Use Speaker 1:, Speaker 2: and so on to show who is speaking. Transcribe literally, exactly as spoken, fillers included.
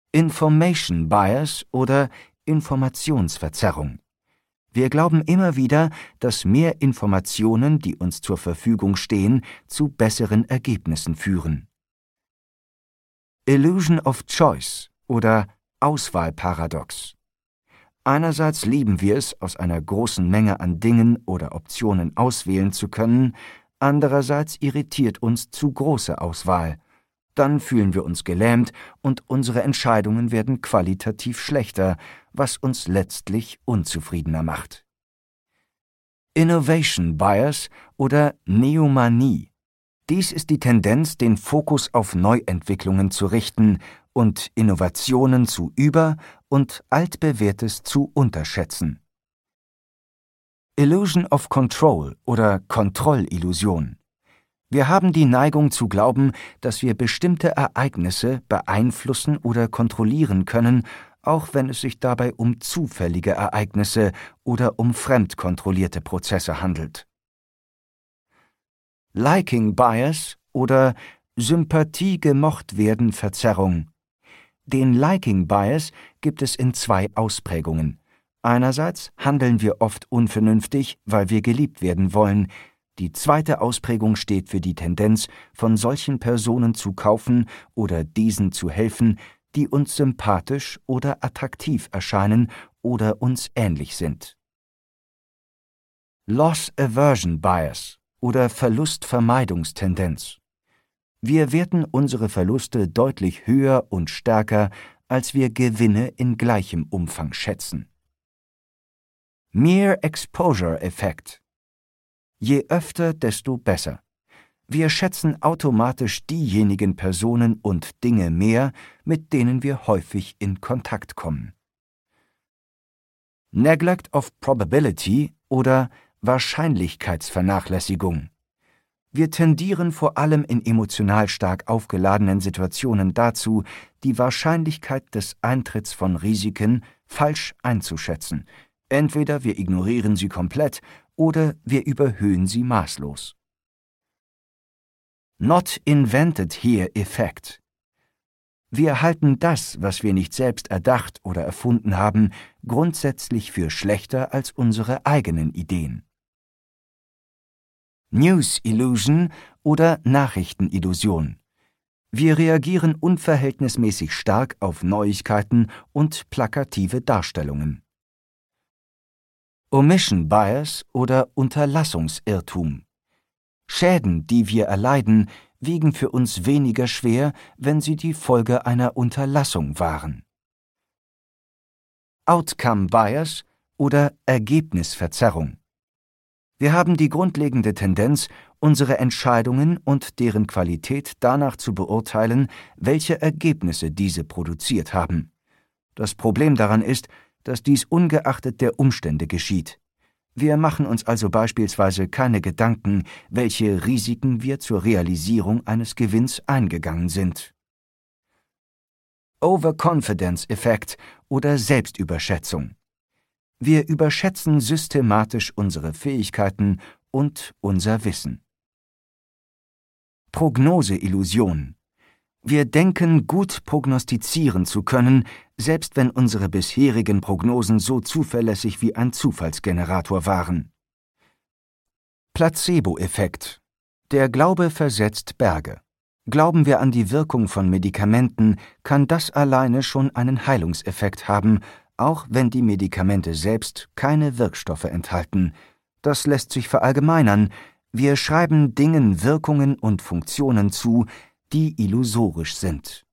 Speaker 1: Information Bias oder Informationsverzerrung. Wir glauben immer wieder, dass mehr Informationen, die uns zur Verfügung stehen, zu besseren Ergebnissen führen. Illusion of Choice oder Auswahlparadox. Einerseits lieben wir es, aus einer großen Menge an Dingen oder Optionen auswählen zu können, andererseits irritiert uns zu große Auswahl. Dann fühlen wir uns gelähmt und unsere Entscheidungen werden qualitativ schlechter, was uns letztlich unzufriedener macht. Innovation Bias oder Neomanie. Dies ist die Tendenz, den Fokus auf Neuentwicklungen zu richten und Innovationen zu über- und Altbewährtes zu unterschätzen. Illusion of Control oder Kontrollillusion. Wir haben die Neigung zu glauben, dass wir bestimmte Ereignisse beeinflussen oder kontrollieren können, auch wenn es sich dabei um zufällige Ereignisse oder um fremdkontrollierte Prozesse handelt. Liking Bias oder Sympathie-Gemocht-werden-Verzerrung. Den Liking Bias gibt es in zwei Ausprägungen. Einerseits handeln wir oft unvernünftig, weil wir geliebt werden wollen. Die zweite Ausprägung steht für die Tendenz, von solchen Personen zu kaufen oder diesen zu helfen, die uns sympathisch oder attraktiv erscheinen oder uns ähnlich sind. Loss Aversion Bias oder Verlustvermeidungstendenz. Wir werten unsere Verluste deutlich höher und stärker, als wir Gewinne in gleichem Umfang schätzen. Mere Exposure Effekt. Je öfter, desto besser. Wir schätzen automatisch diejenigen Personen und Dinge mehr, mit denen wir häufig in Kontakt kommen. Neglect of Probability oder Wahrscheinlichkeitsvernachlässigung. Wir tendieren vor allem in emotional stark aufgeladenen Situationen dazu, die Wahrscheinlichkeit des Eintritts von Risiken falsch einzuschätzen. Entweder wir ignorieren sie komplett oder wir überhöhen sie maßlos. Not invented here Effekt. Wir halten das, was wir nicht selbst erdacht oder erfunden haben, grundsätzlich für schlechter als unsere eigenen Ideen. News Illusion oder Nachrichtenillusion. Wir reagieren unverhältnismäßig stark auf Neuigkeiten und plakative Darstellungen. Omission Bias oder Unterlassungsirrtum. Schäden, die wir erleiden, wiegen für uns weniger schwer, wenn sie die Folge einer Unterlassung waren. Outcome Bias oder Ergebnisverzerrung. Wir haben die grundlegende Tendenz, unsere Entscheidungen und deren Qualität danach zu beurteilen, welche Ergebnisse diese produziert haben. Das Problem daran ist, dass dies ungeachtet der Umstände geschieht. Wir machen uns also beispielsweise keine Gedanken, welche Risiken wir zur Realisierung eines Gewinns eingegangen sind. Overconfidence-Effekt oder Selbstüberschätzung. Wir überschätzen systematisch unsere Fähigkeiten und unser Wissen. Prognoseillusion. Wir denken, gut prognostizieren zu können, selbst wenn unsere bisherigen Prognosen so zuverlässig wie ein Zufallsgenerator waren. Placebo-Effekt. Der Glaube versetzt Berge. Glauben wir an die Wirkung von Medikamenten, kann das alleine schon einen Heilungseffekt haben, auch wenn die Medikamente selbst keine Wirkstoffe enthalten. Das lässt sich verallgemeinern. Wir schreiben Dingen Wirkungen und Funktionen zu, die illusorisch sind.